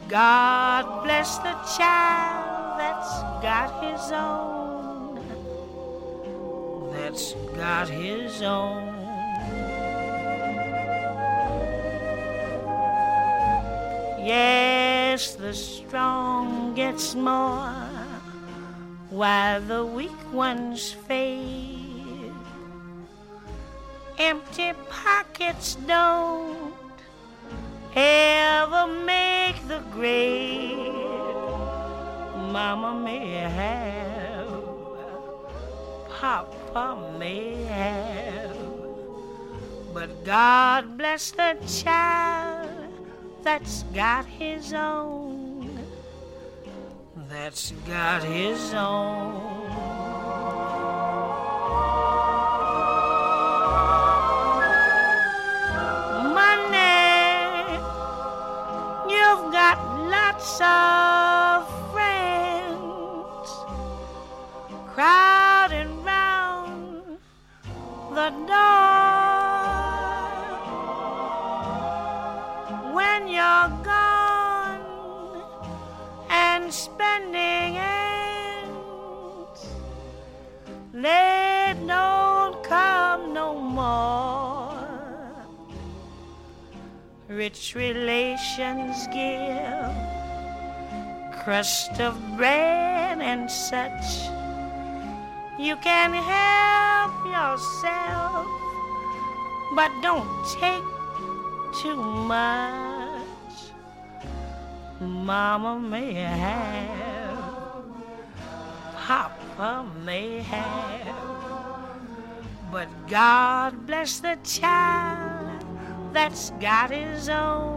God bless the child that's got his own, that's got his own. Yes, the strong gets more while the weak ones fade. Empty pockets don't ever make the grade. Mama may have, Papa may have, but God bless the child that's got his own, that's got his own. Money, you've got lots of friends crowding round the door. When you're gone and spending ends, they don't come no more. Rich relations give crust of bread and such. You can help yourself, but don't take too much. Mama may have, Papa may have, but God bless the child that's got his own,